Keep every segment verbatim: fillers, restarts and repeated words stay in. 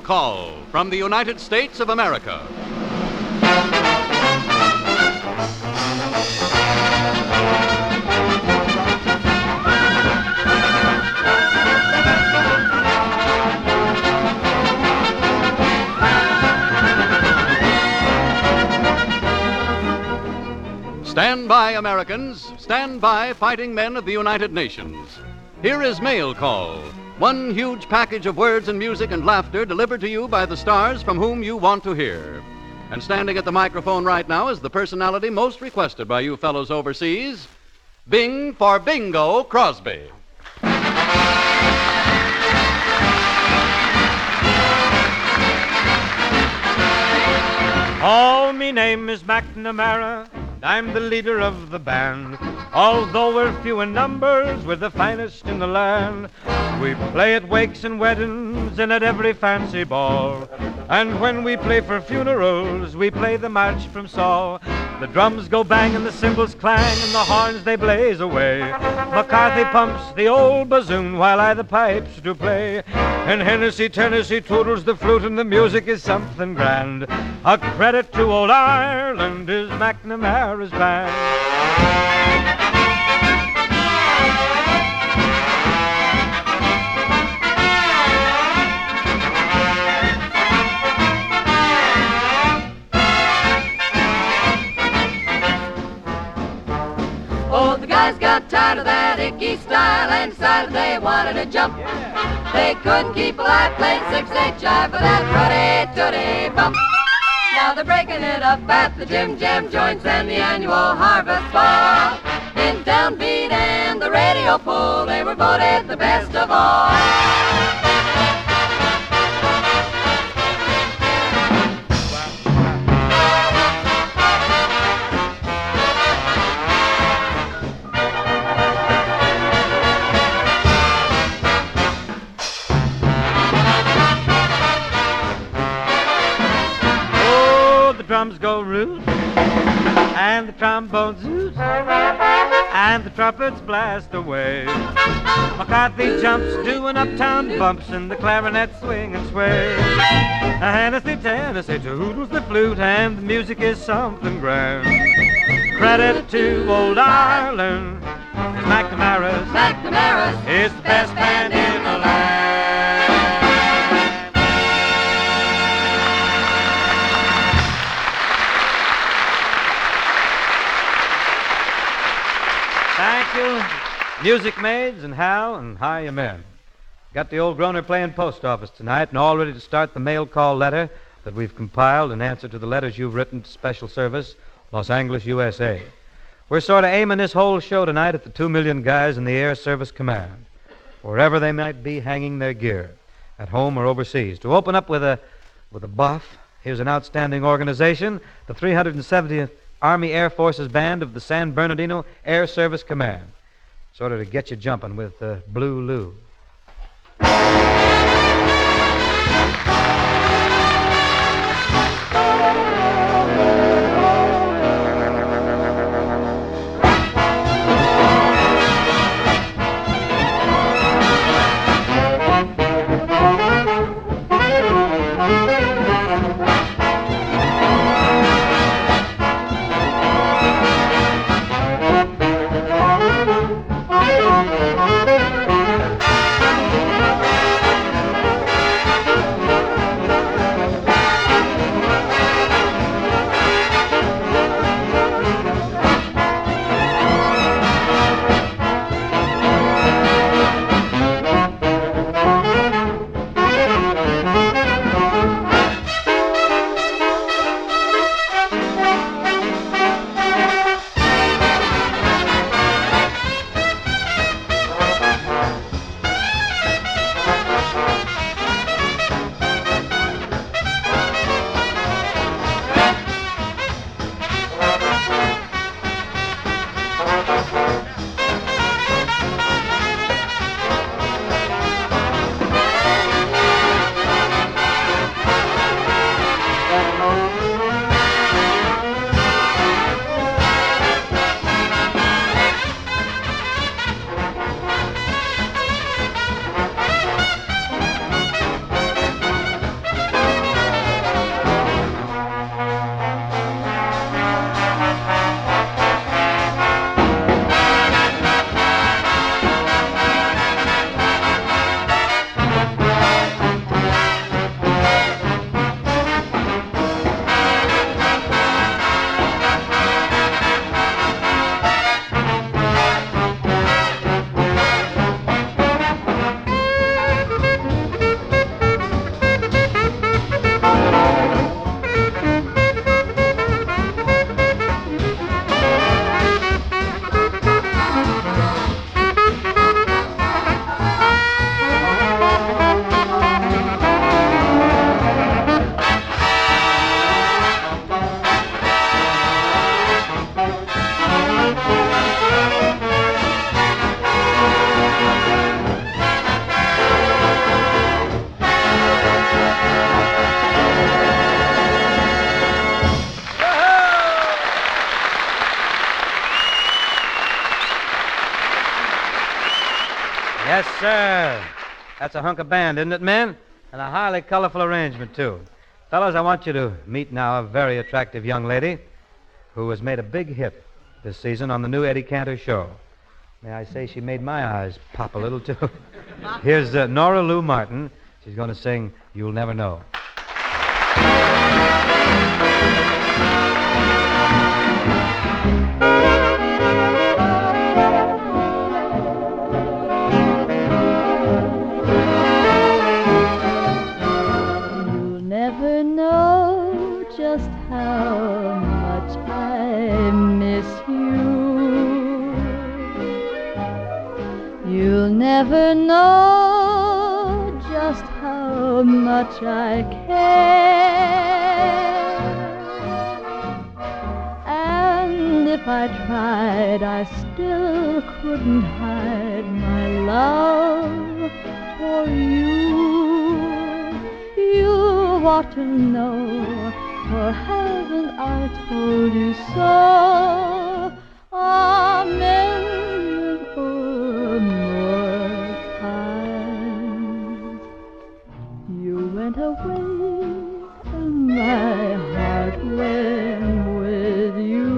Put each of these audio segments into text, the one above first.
Call from the United States of America. Stand by, Americans. Stand by, fighting men of the United Nations. Here is Mail Call, one huge package of words and music and laughter delivered to you by the stars from whom you want to hear. And standing at the microphone right now is the personality most requested by you fellows overseas, Bing for Bingo Crosby. Oh, me name is McNamara. I'm the leader of the band. Although we're few in numbers, we're the finest in the land. We play at wakes and weddings and at every fancy ball. And when we play for funerals, we play the march from Saul. The drums go bang and the cymbals clang and the horns they blaze away. McCarthy pumps the old bassoon while I the pipes do play. And Hennessy, Tennessee tootles the flute and the music is something grand. A credit to old Ireland is McNamara's band. Oh, the guys got tired of that icky style and decided they wanted to jump. Yeah. They couldn't keep alive playing six-eight jive for that ruddy-tooty bump. Now they're breaking it up at the Jim Jam joints and the annual Harvest Ball. In Downbeat and the Radio Pool, they were voted the best of all. Drums go root, and the trombones zoot, and the trumpets blast away. McCarthy jumps doing uptown bumps, and the clarinets swing and sway. Hennessy, Tennessee tootles the flute, and the music is something grand. Credit to old Ireland, McNamara's. McNamara's is the best band in the land. Thank you, music maids and Hal and how you men. Got the old groaner playing post office tonight and all ready to start the mail call letter that we've compiled in answer to the letters you've written to Special Service, Los Angeles, U S A. We're sort of aiming this whole show tonight at the two million guys in the Air Service Command, wherever they might be hanging their gear, at home or overseas. To open up with a with a buff, here's an outstanding organization, the three hundred seventieth Army Air Forces Band of the San Bernardino Air Service Command. Sort of to get you jumping with uh, Blue Lou. Yes, sir. That's a hunk of band, isn't it, men? And a highly colorful arrangement, too. Fellas, I want you to meet now a very attractive young lady who has made a big hit this season on the new Eddie Cantor show. May I say she made my eyes pop a little, too. Here's uh, Nora Lou Martin. She's going to sing You'll Never Know. You'll never know just how much I miss you. You'll never know just how much I care. And if I tried, I still couldn't hide my love for you. You ought to know, for haven't I told you so a million or more times? You went away and my heart went with you.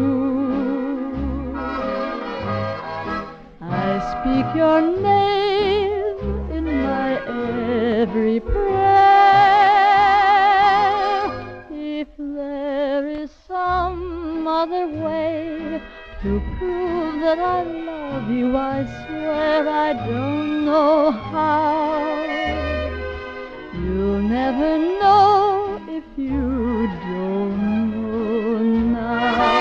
I speak your name in my every prayer. If there is some other way to prove that I love you, I swear I don't know how. You'll never know if you don't know now.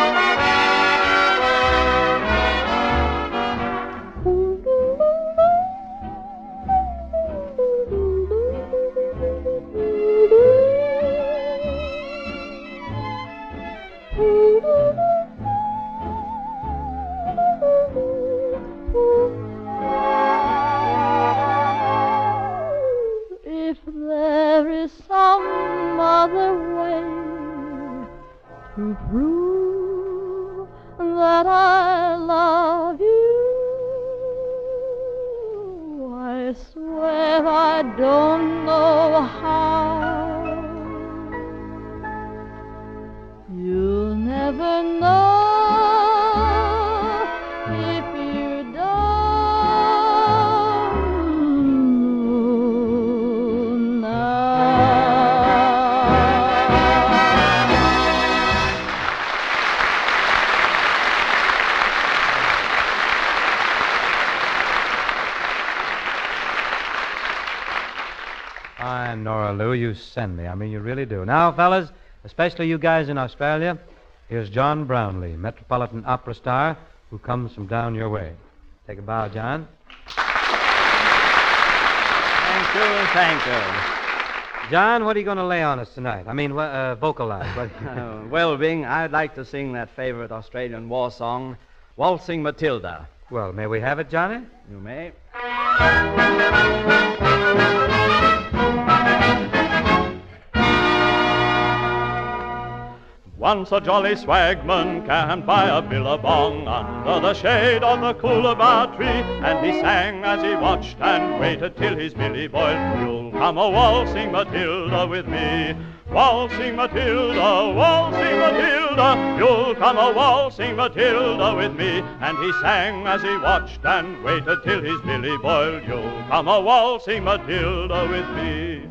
If there is some other way to prove that I love you, I swear I don't know how. You'll never know if you don't know now. Fine, Nora Lou, you send me. I mean, you really do. Now, fellas, especially you guys in Australia, here's John Brownlee, Metropolitan Opera star, who comes from down your way. Take a bow, John. Thank you, thank you. John, what are you going to lay on us tonight? I mean, uh, vocalize. What- Uh, well, Bing, I'd like to sing that favorite Australian war song, Waltzing Matilda. Well, may we have it, Johnny? You may. Once a jolly swagman camped by a billabong under the shade of the coolabah tree, and he sang as he watched and waited till his billy boiled. You'll come a waltzing Matilda with me. Waltzing Matilda, waltzing Matilda, you'll come a waltzing Matilda with me. And he sang as he watched and waited till his billy boiled. You'll come a waltzing Matilda with me.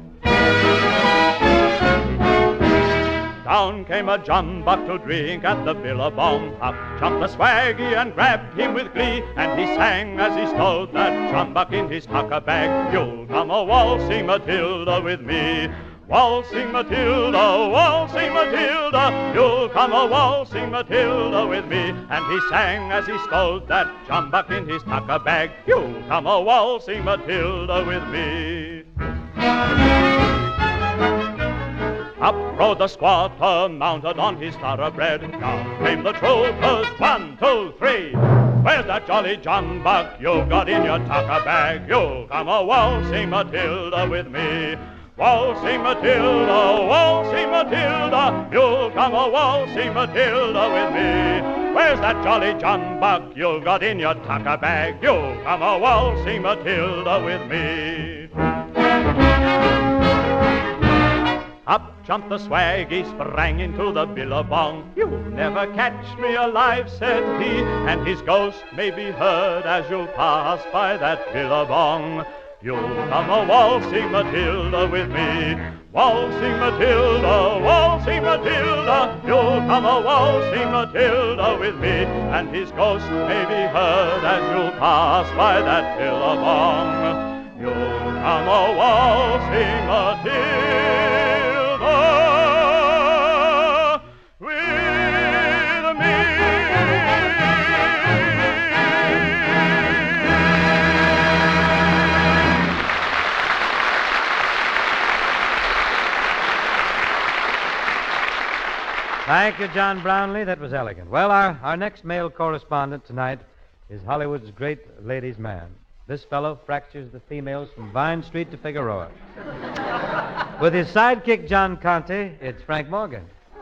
Down came a jumbuck to drink at the billabong. Up jumped the swaggy and grabbed him with glee, and he sang as he stowed that jumbuck in his tucker bag. You'll come a waltzing Matilda with me. Waltzing Matilda, waltzing Matilda, you'll come a waltzing Matilda with me. And he sang as he stowed that jumbuck in his tucker bag. You'll come a waltzing Matilda with me. Up rode the squatter, mounted on his thoroughbred. Down came the troopers, one, two, three. Where's that jolly jumbuck you've got in your tucker bag? You'll come a waltzing Matilda with me. Waltzing Matilda, waltzing Matilda, you'll come a waltzing Matilda with me. Where's that jolly John Buck you've got in your tucker bag? You'll come a waltzing Matilda with me. Up jumped the swaggy, sprang into the billabong. You'll never catch me alive, said he, and his ghost may be heard as you'll pass by that billabong. You'll come a waltzing Matilda with me. Waltzing Matilda, waltzing Matilda, you'll come a waltzing Matilda with me, and his ghost may be heard as you'll pass by that billabong. You'll come a waltzing Matilda with me. Thank you, John Brownlee. That was elegant. Well, our, our next male correspondent tonight is Hollywood's great ladies' man. This fellow fractures the females from Vine Street to Figueroa. With his sidekick, John Conte, it's Frank Morgan.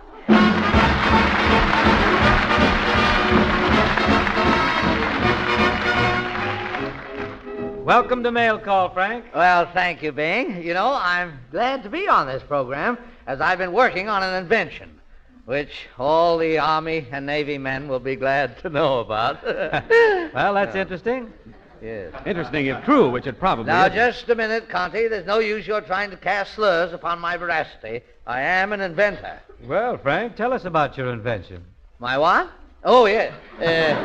Welcome to Mail Call, Frank. Well, thank you, Bing. You know, I'm glad to be on this program, as I've been working on an invention, which all the Army and Navy men will be glad to know about. Well, that's interesting. Yes. Interesting if true, which it probably Now, is. just a minute, Conte. There's no use your trying to cast slurs upon my veracity. I am an inventor. Well, Frank, tell us about your invention. My what? Oh, yes. Uh,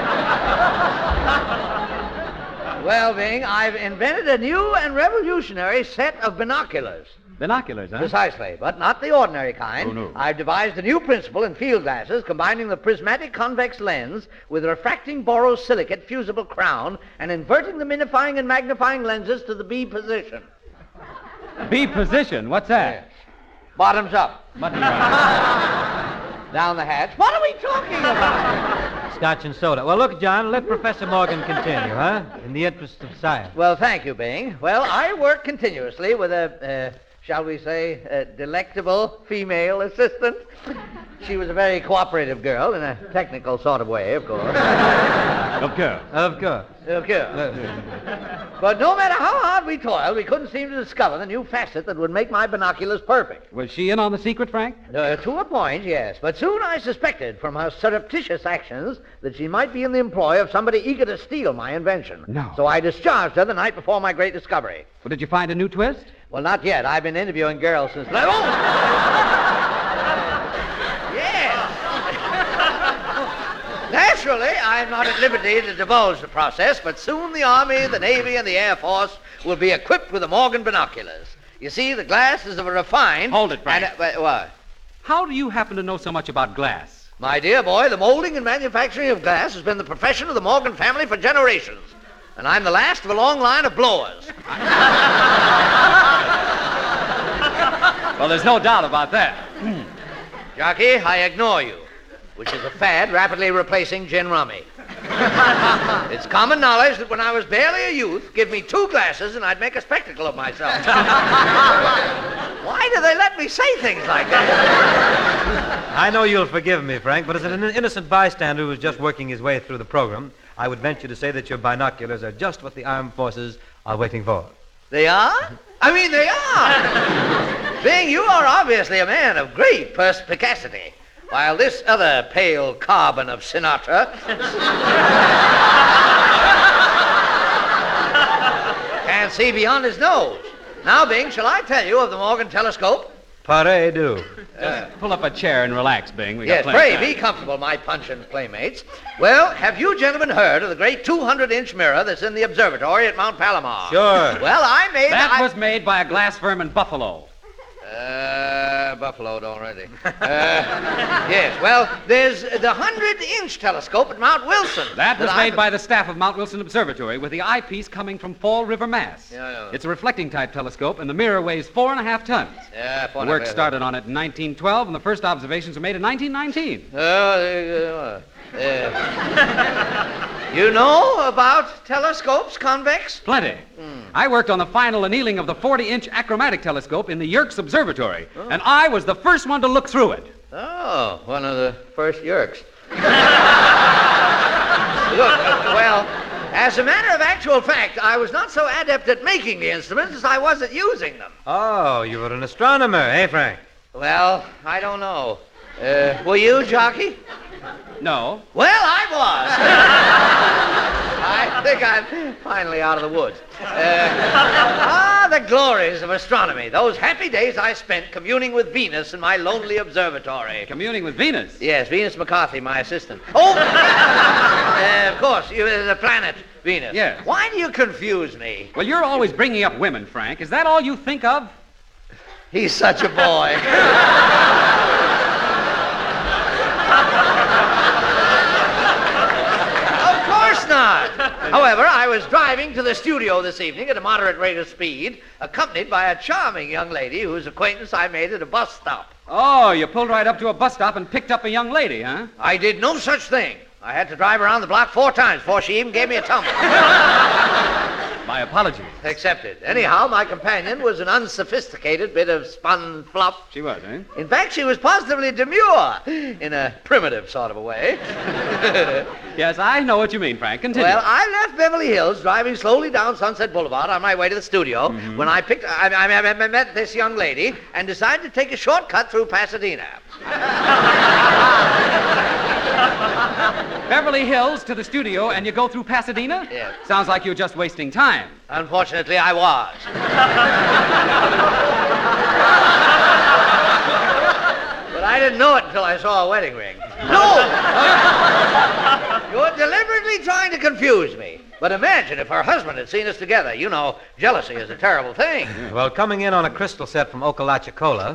well, Bing, I've invented a new and revolutionary set of binoculars. Binoculars, huh? Precisely, but not the ordinary kind. Oh, no. I've devised a new principle in field glasses, combining the prismatic convex lens with a refracting borosilicate fusible crown and inverting the minifying and magnifying lenses to the B position. B position. What's that? Bottoms up. Button Down the hatch. What are we talking about? Scotch and soda. Well, look, John, let Professor Morgan continue, huh? In the interest of science. Well, thank you, Bing. Well, I work continuously with a, uh, shall we say, a delectable female assistant. She was a very cooperative girl in a technical sort of way, of course. Of course. Of course. Of course. But no matter how hard we toiled, we couldn't seem to discover the new facet that would make my binoculars perfect. Was she in on the secret, Frank? Uh, to a point, yes. But soon I suspected from her surreptitious actions that she might be in the employ of somebody eager to steal my invention. No. So I discharged her the night before my great discovery. Well, did you find a new twist? Well, not yet. I've been interviewing girls since... Oh! Yes. Naturally, I'm not at liberty to divulge the process, but soon the Army, the Navy, and the Air Force will be equipped with the Morgan binoculars. You see, the glass is of a refined... Hold it, Frank. And, uh, what? How do you happen to know so much about glass? My dear boy, the molding and manufacturing of glass has been the profession of the Morgan family for generations. And I'm the last of a long line of blowers. Well, there's no doubt about that. Jockey, I ignore you, which is a fad rapidly replacing gin rummy. It's common knowledge that when I was barely a youth, give me two glasses and I'd make a spectacle of myself. Why do they let me say things like that? I know you'll forgive me, Frank, but as an innocent bystander who was just working his way through the program, I would venture to say that your binoculars are just what the armed forces are waiting for. They are? I mean, they are. Bing, you are obviously a man of great perspicacity, while this other pale carbon of Sinatra can't see beyond his nose. Now, Bing, shall I tell you of the Morgan telescope? Pare do. Uh, pull up a chair and relax, Bing. We got Yes, plenty pray, of be time. comfortable, my puncheon playmates. Well, have you gentlemen heard of the great two hundred inch mirror that's in the observatory at Mount Palomar? Sure. Well, I made... That I... was made by a glass firm in Buffalo. Uh, buffaloed already. Uh, yes, well, there's the one hundred inch telescope at Mount Wilson. That was I- made by the staff of Mount Wilson Observatory with the eyepiece coming from Fall River, Mass. Yeah, yeah. It's a reflecting type telescope, and the mirror weighs four and a half tons. Yeah, The work started on it in nineteen twelve, and the first observations were made in nineteen nineteen. Oh, uh, Uh, you know about telescopes, convex? Plenty. Mm. I worked on the final annealing of the forty-inch achromatic telescope in the Yerkes Observatory, oh. and I was the first one to look through it. Oh, one of the first Yerkes. Look, well, as a matter of actual fact, I was not so adept at making the instruments as I was at using them. Oh, you were an astronomer, eh, Frank? Well, I don't know. Uh, were you, Jockey? No. Well, I was. I think I'm finally out of the woods. Uh, ah, the glories of astronomy. Those happy days I spent communing with Venus in my lonely observatory. Communing with Venus? Yes, Venus McCarthy, my assistant. Oh, uh, of course, you, uh, the planet Venus. Yes. Why do you confuse me? Well, you're always bringing up women, Frank. Is that all you think of? He's such a boy. Of course not. However, I was driving to the studio this evening at a moderate rate of speed, accompanied by a charming young lady whose acquaintance I made at a bus stop. Oh, you pulled right up to a bus stop and picked up a young lady, huh? I did no such thing. I had to drive around the block four times before she even gave me a tumble. My apologies. Accepted. Anyhow, my companion was an unsophisticated bit of spun fluff. She was, eh? In fact, she was positively demure, in a primitive sort of a way. Yes, I know what you mean, Frank. Continue. Well, I left Beverly Hills, driving slowly down Sunset Boulevard on my way to the studio, mm-hmm. when I picked, I, I, I, I met this young lady and decided to take a shortcut through Pasadena. Beverly Hills to the studio, and you go through Pasadena? Yes. Sounds like you're just wasting time. Unfortunately, I was. But I didn't know it until I saw a wedding ring. No! You're deliberately trying to confuse me. But imagine if her husband had seen us together. You know, jealousy is a terrible thing. Well, coming in on a crystal set from Okalachicola,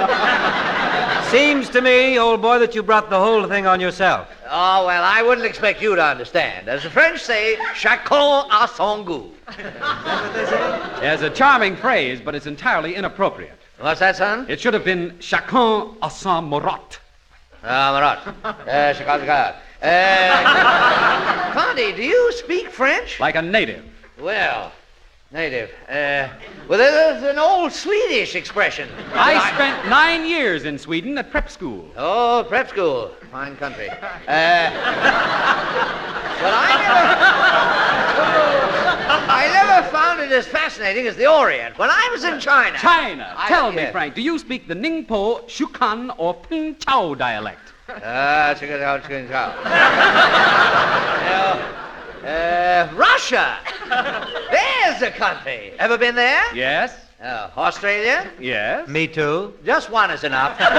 seems to me, old boy, that you brought the whole thing on yourself. Oh, well, I wouldn't expect you to understand. As the French say, chacun a son goût. It's a charming phrase, but it's entirely inappropriate. What's that, son? It should have been chacun a son marotte. Ah, marotte. Uh, chacun, chacun. Uh, Condy, do you speak French? Like a native. Well, native. Uh, well, there's an old Swedish expression. I spent nine years in Sweden at prep school. Oh, prep school. Fine country. Uh, but I never... I never found it as fascinating as the Orient. When I was in China... China. I, Tell yeah. me, Frank, do you speak the Ningpo, Shukan, or Ping Chao dialect? Ah, chicken chow, chicken chow. Uh, Russia. There's a country. Ever been there? Yes. Uh, Australia? Yes. Me too. Just one is enough. uh,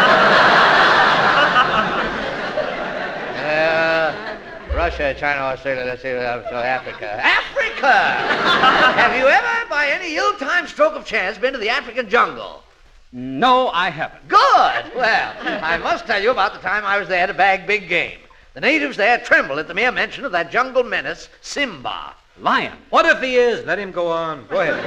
Russia, China, Australia, let's see, uh, so Africa. Africa! Have you ever, by any ill-timed stroke of chance, been to the African jungle? No, I haven't. Good! Well, I must tell you about the time I was there to bag big game. The natives there tremble at the mere mention of that jungle menace, Simba. Lion. What if he is? Let him go on. Go ahead.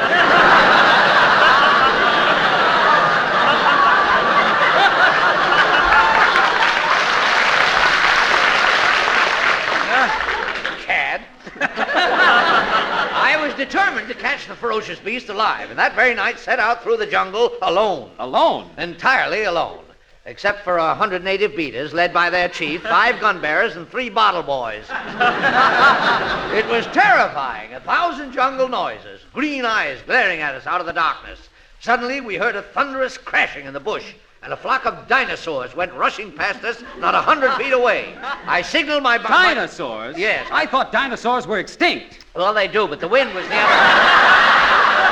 Cad. I was determined to catch the ferocious beast alive, and that very night set out through the jungle alone. Alone? Entirely alone. Except for a hundred native beaters led by their chief, five gun bearers, and three bottle boys. It was terrifying. A thousand jungle noises, green eyes glaring at us out of the darkness. Suddenly, we heard a thunderous crashing in the bush, and a flock of dinosaurs went rushing past us not a hundred feet away. I signaled my... Dinosaurs? My... Yes. I thought dinosaurs were extinct. Well, they do, but the wind was the other...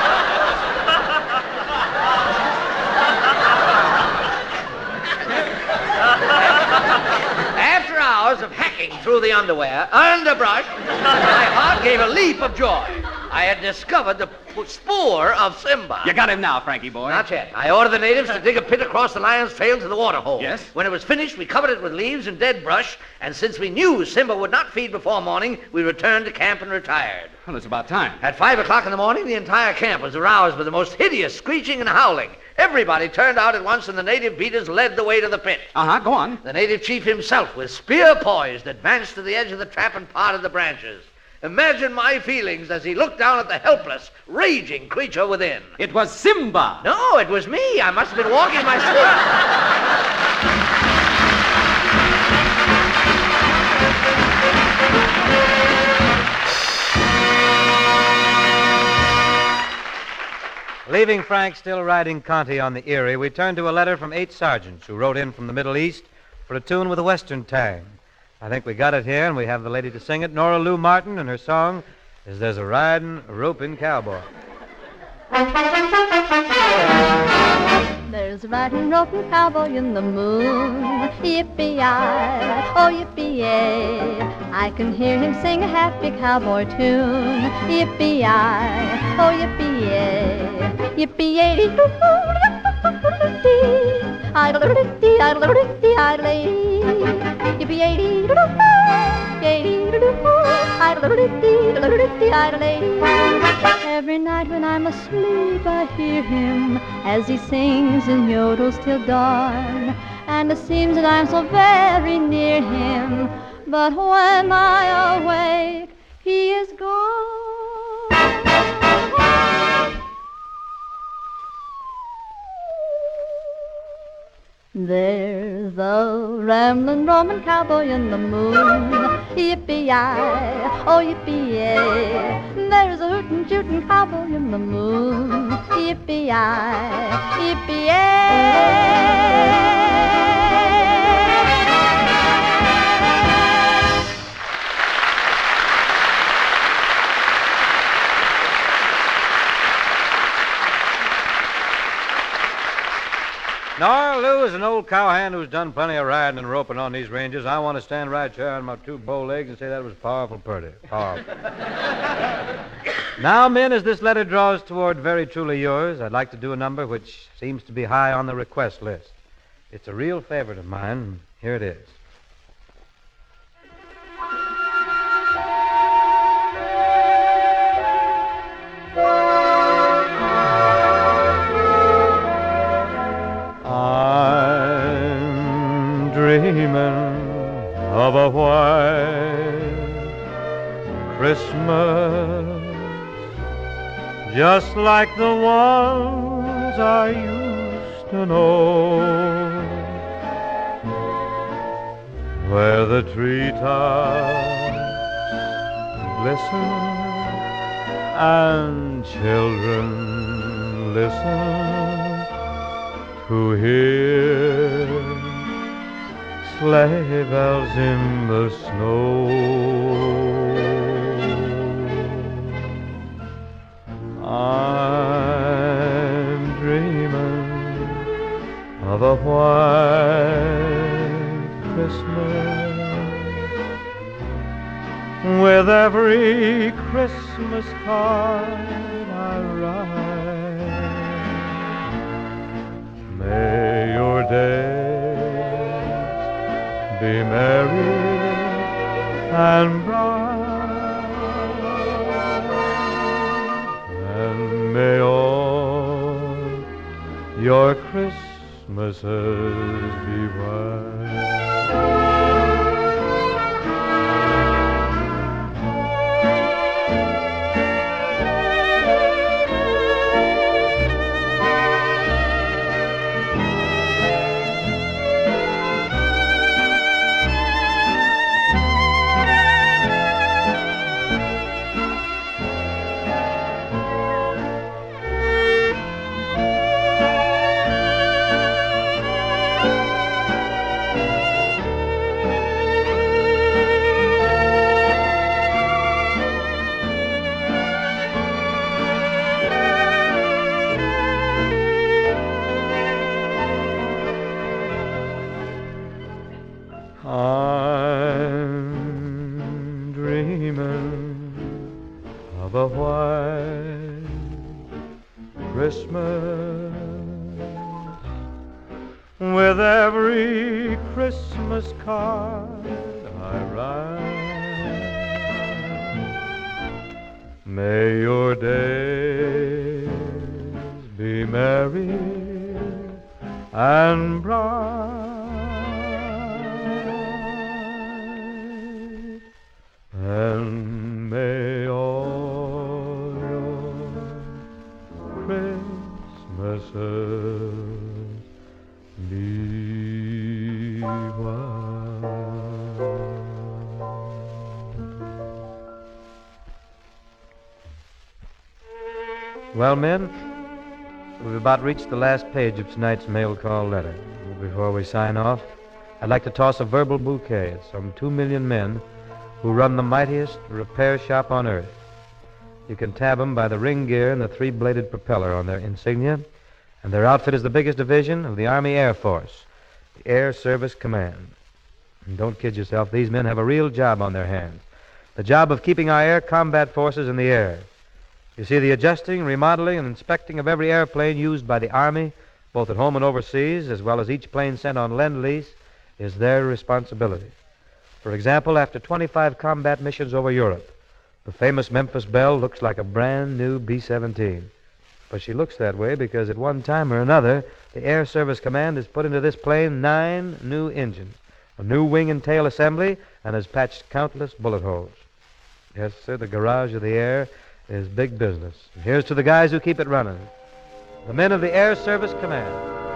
After hours of hacking through the underwear, underbrush, my heart gave a leap of joy. I had discovered the p- spoor of Simba. You got him now, Frankie boy. Not yet. I ordered the natives to dig a pit across the lion's trail to the water hole. Yes? When it was finished, we covered it with leaves and dead brush, and since we knew Simba would not feed before morning, we returned to camp and retired. Well, it's about time. At five o'clock in the morning, the entire camp was aroused by the most hideous screeching and howling. Everybody turned out at once, and the native beaters led the way to the pit. Uh-huh, go on. The native chief himself, with spear poised, advanced to the edge of the trap and parted the branches. Imagine my feelings as he looked down at the helpless, raging creature within. It was Simba. No, it was me. I must have been walking myself. Leaving Frank still riding Conti on the Erie, we turn to a letter from eight sergeants who wrote in from the Middle East for a tune with a Western tang. I think we got it here, and we have the lady to sing it, Nora Lou Martin, and her song is There's a Riding, a Roping Cowboy. There's a riding roping cowboy in the moon, yippee-yi, oh yippee-yay. I can hear him sing a happy cowboy tune, yippee-yi, oh yippee-yay, yippee-yay, idle-dee, idle-dee, idle-dee, yippee-yay, idle-dee, idle-dee. Every night when I'm asleep I hear him as he sings and yodels till dawn, and it seems that I'm so very near him, but when I awake he is gone. There's a rambling Roman cowboy in the moon, yippee-yi, oh yippee-yay. There's a hootin' shootin' cowboy in the moon, yippee-yi, yippee-yay. Nora Lou is an old cowhand who's done plenty of riding and roping on these ranges. I want to stand right here on my two bow legs and say that was powerful pretty. Powerful. Now, men, as this letter draws toward Very Truly Yours, I'd like to do a number which seems to be high on the request list. It's a real favorite of mine. Here it is. I'm dreaming of a white Christmas, just like the ones I used to know, where the treetops glisten and children listen to hear sleigh bells in the snow. I'm dreaming of a white Christmas, with every Christmas card I write. May your days be merry and bright, and may all your Christmases be bright. of a white Christmas. With every Christmas card I write, may your days be merry and bright, and may all your Christmases be white. Well, men, we've about reached the last page of tonight's mail call letter. Before we sign off, I'd like to toss a verbal bouquet at some two million men who run the mightiest repair shop on earth. You can tab them by the ring gear and the three-bladed propeller on their insignia, and their outfit is the biggest division of the Army Air Force, the Air Service Command. And don't kid yourself, these men have a real job on their hands, the job of keeping our air combat forces in the air. You see, the adjusting, remodeling, and inspecting of every airplane used by the Army, both at home and overseas, as well as each plane sent on Lend-Lease, is their responsibility. For example, after twenty-five combat missions over Europe, the famous Memphis Belle looks like a brand new B seventeen. But she looks that way because at one time or another, the Air Service Command has put into this plane nine new engines, a new wing and tail assembly, and has patched countless bullet holes. Yes, sir, the garage of the air is big business. And here's to the guys who keep it running, the men of the Air Service Command.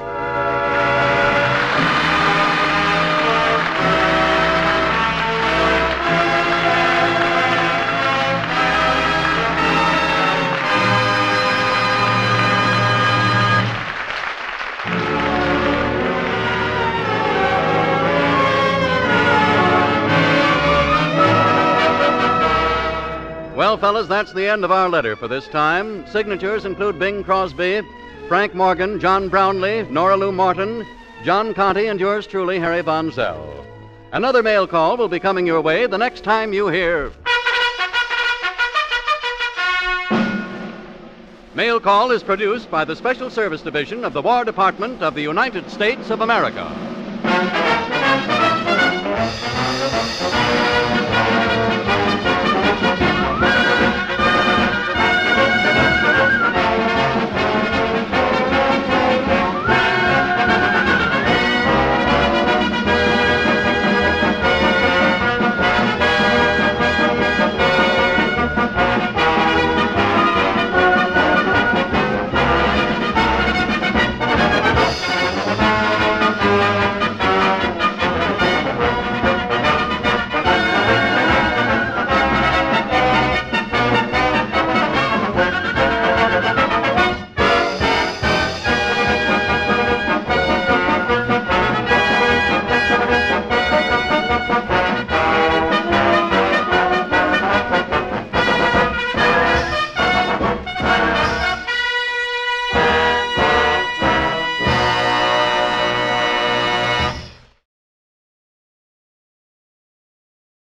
Well, fellas, that's the end of our letter for this time. Signatures include Bing Crosby, Frank Morgan, John Brownlee, Nora Lou Morton, John Conti, and yours truly, Harry Von Zell. Another mail call will be coming your way the next time you hear... Mail Call is produced by the Special Service Division of the War Department of the United States of America.